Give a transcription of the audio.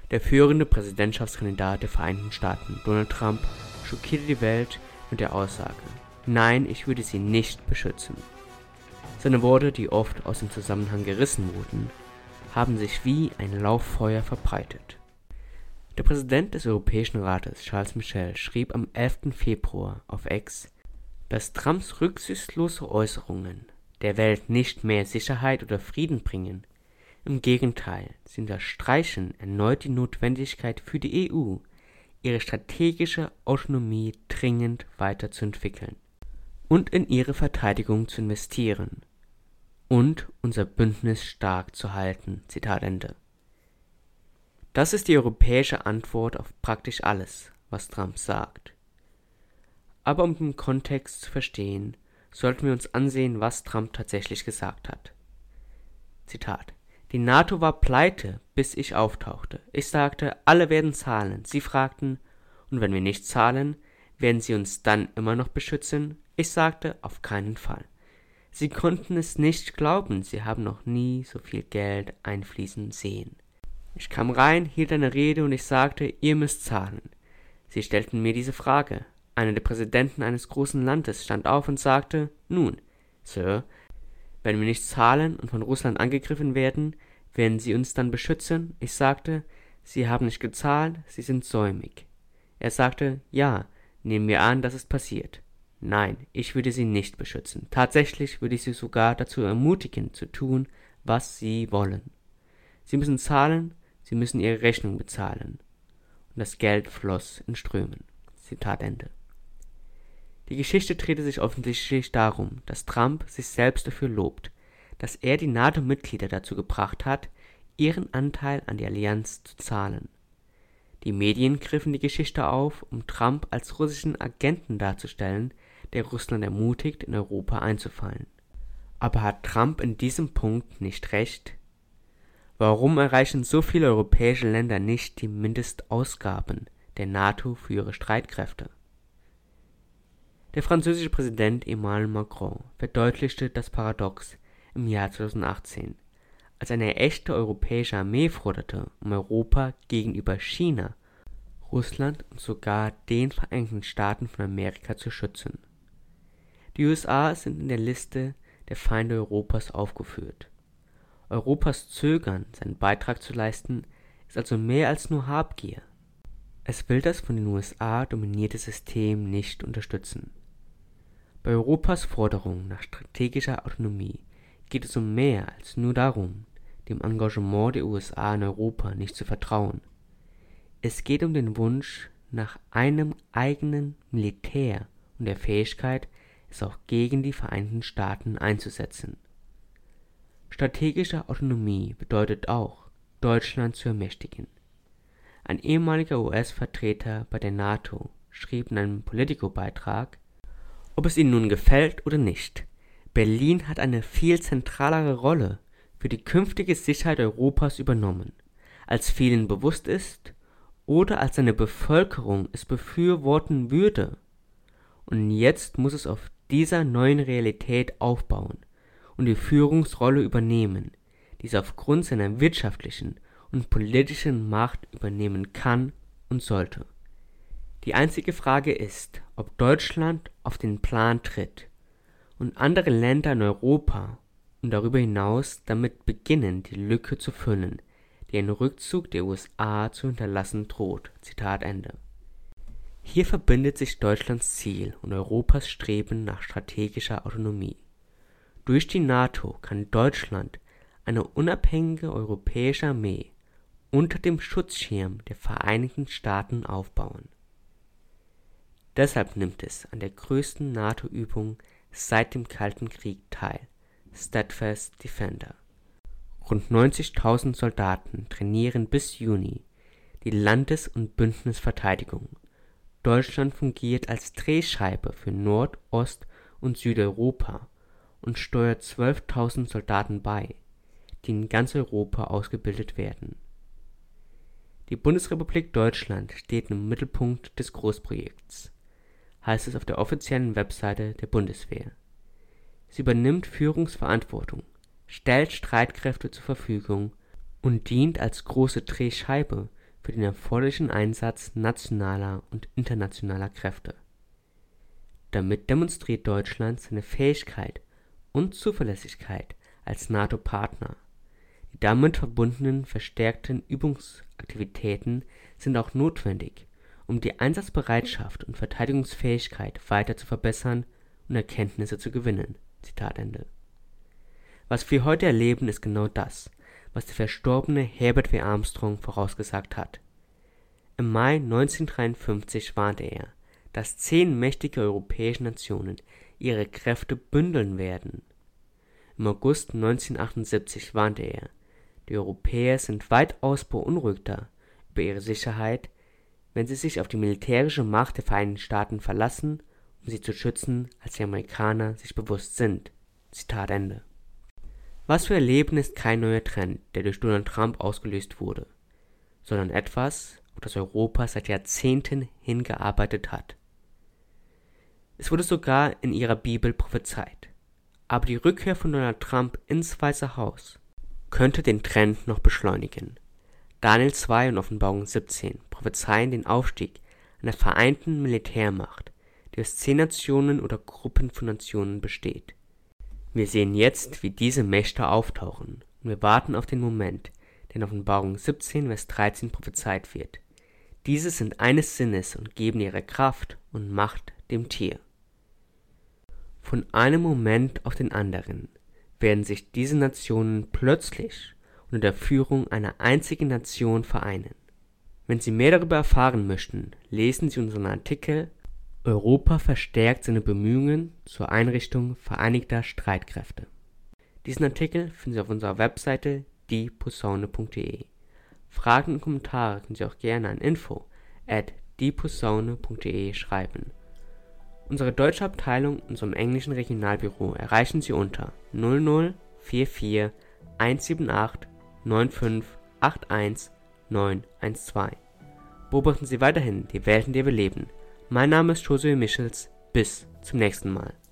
Der führende Präsidentschaftskandidat der Vereinigten Staaten, Donald Trump, schockierte die Welt mit der Aussage: Nein, ich würde sie nicht beschützen. Seine Worte, die oft aus dem Zusammenhang gerissen wurden, haben sich wie ein Lauffeuer verbreitet. Der Präsident des Europäischen Rates, Charles Michel, schrieb am 11. Februar auf X, dass Trumps rücksichtslose Äußerungen der Welt nicht mehr Sicherheit oder Frieden bringen. Im Gegenteil, sie unterstreichen erneut die Notwendigkeit für die EU, ihre strategische Autonomie dringend weiterzuentwickeln und in ihre Verteidigung zu investieren und unser Bündnis stark zu halten. Zitat Ende. Das ist die europäische Antwort auf praktisch alles, was Trump sagt. Aber um den Kontext zu verstehen, sollten wir uns ansehen, was Trump tatsächlich gesagt hat. Zitat: Die NATO war pleite, bis ich auftauchte. Ich sagte, alle werden zahlen. Sie fragten, und wenn wir nicht zahlen, werden sie uns dann immer noch beschützen? Ich sagte, auf keinen Fall. Sie konnten es nicht glauben, sie haben noch nie so viel Geld einfließen sehen. Ich kam rein, hielt eine Rede und ich sagte, ihr müsst zahlen. Sie stellten mir diese Frage. Einer der Präsidenten eines großen Landes stand auf und sagte, nun, Sir, wenn wir nicht zahlen und von Russland angegriffen werden sie uns dann beschützen? Ich sagte, sie haben nicht gezahlt, sie sind säumig. Er sagte, ja, nehmen wir an, das ist passiert. Nein, ich würde sie nicht beschützen. Tatsächlich würde ich sie sogar dazu ermutigen, zu tun, was sie wollen. Sie müssen zahlen, sie müssen ihre Rechnung bezahlen. Und das Geld floss in Strömen. Zitat Ende. Die Geschichte drehte sich offensichtlich darum, dass Trump sich selbst dafür lobt, dass er die NATO-Mitglieder dazu gebracht hat, ihren Anteil an die Allianz zu zahlen. Die Medien griffen die Geschichte auf, um Trump als russischen Agenten darzustellen, der Russland ermutigt, in Europa einzufallen. Aber hat Trump in diesem Punkt nicht recht? Warum erreichen so viele europäische Länder nicht die Mindestausgaben der NATO für ihre Streitkräfte? Der französische Präsident Emmanuel Macron verdeutlichte das Paradox im Jahr 2018, als eine echte europäische Armee forderte, um Europa gegenüber China, Russland und sogar den Vereinigten Staaten von Amerika zu schützen. Die USA sind in der Liste der Feinde Europas aufgeführt. Europas Zögern, seinen Beitrag zu leisten, ist also mehr als nur Habgier. Es will das von den USA dominierte System nicht unterstützen. Bei Europas Forderung nach strategischer Autonomie geht es um mehr als nur darum, dem Engagement der USA in Europa nicht zu vertrauen. Es geht um den Wunsch nach einem eigenen Militär und der Fähigkeit, es auch gegen die Vereinigten Staaten einzusetzen. Strategische Autonomie bedeutet auch, Deutschland zu ermächtigen. Ein ehemaliger US-Vertreter bei der NATO schrieb in einem Politico-Beitrag, ob es Ihnen nun gefällt oder nicht, Berlin hat eine viel zentralere Rolle für die künftige Sicherheit Europas übernommen, als vielen bewusst ist oder als seine Bevölkerung es befürworten würde. Und jetzt muss es auf dieser neuen Realität aufbauen und die Führungsrolle übernehmen, die es aufgrund seiner wirtschaftlichen und politischen Macht übernehmen kann und sollte. Die einzige Frage ist, ob Deutschland auf den Plan tritt und andere Länder in Europa und darüber hinaus damit beginnen, die Lücke zu füllen, die ein Rückzug der USA zu hinterlassen droht. Zitat Ende. Hier verbindet sich Deutschlands Ziel und Europas Streben nach strategischer Autonomie. Durch die NATO kann Deutschland eine unabhängige europäische Armee unter dem Schutzschirm der Vereinigten Staaten aufbauen. Deshalb nimmt es an der größten NATO-Übung seit dem Kalten Krieg teil, Steadfast Defender. Rund 90.000 Soldaten trainieren bis Juni die Landes- und Bündnisverteidigung. Deutschland fungiert als Drehscheibe für Nord-, Ost- und Südeuropa und steuert 12.000 Soldaten bei, die in ganz Europa ausgebildet werden. Die Bundesrepublik Deutschland steht im Mittelpunkt des Großprojekts, heißt es auf der offiziellen Webseite der Bundeswehr. Sie übernimmt Führungsverantwortung, stellt Streitkräfte zur Verfügung und dient als große Drehscheibe für den erforderlichen Einsatz nationaler und internationaler Kräfte. Damit demonstriert Deutschland seine Fähigkeit und Zuverlässigkeit als NATO-Partner. Die damit verbundenen verstärkten Übungsaktivitäten sind auch notwendig, um die Einsatzbereitschaft und Verteidigungsfähigkeit weiter zu verbessern und Erkenntnisse zu gewinnen. Zitat Ende. Was wir heute erleben, ist genau das, was der verstorbene Herbert W. Armstrong vorausgesagt hat. Im Mai 1953 warnte er, dass 10 mächtige europäische Nationen ihre Kräfte bündeln werden. Im August 1978 warnte er, die Europäer sind weitaus beunruhigter über ihre Sicherheit, wenn sie sich auf die militärische Macht der Vereinigten Staaten verlassen, um sie zu schützen, als die Amerikaner sich bewusst sind. Zitat Ende. Was wir erleben, ist kein neuer Trend, der durch Donald Trump ausgelöst wurde, sondern etwas, auf das Europa seit Jahrzehnten hingearbeitet hat. Es wurde sogar in ihrer Bibel prophezeit. Aber die Rückkehr von Donald Trump ins Weiße Haus könnte den Trend noch beschleunigen. Daniel 2 und Offenbarung 17 prophezeien den Aufstieg einer vereinten Militärmacht, die aus 10 Nationen oder Gruppen von Nationen besteht. Wir sehen jetzt, wie diese Mächte auftauchen, und wir warten auf den Moment, der in Offenbarung 17, Vers 13 prophezeit wird. Diese sind eines Sinnes und geben ihre Kraft und Macht dem Tier. Von einem Moment auf den anderen werden sich diese Nationen plötzlich unter der Führung einer einzigen Nation vereinen. Wenn Sie mehr darüber erfahren möchten, lesen Sie unseren Artikel Europa verstärkt seine Bemühungen zur Einrichtung vereinigter Streitkräfte. Diesen Artikel finden Sie auf unserer Webseite dieposaune.de. Fragen und Kommentare können Sie auch gerne an info@dieposaune.de schreiben. Unsere deutsche Abteilung in unserem englischen Regionalbüro erreichen Sie unter 0044 178 9581 912. Beobachten Sie weiterhin die Welt, in der wir leben. Mein Name ist Josué Michels. Bis zum nächsten Mal.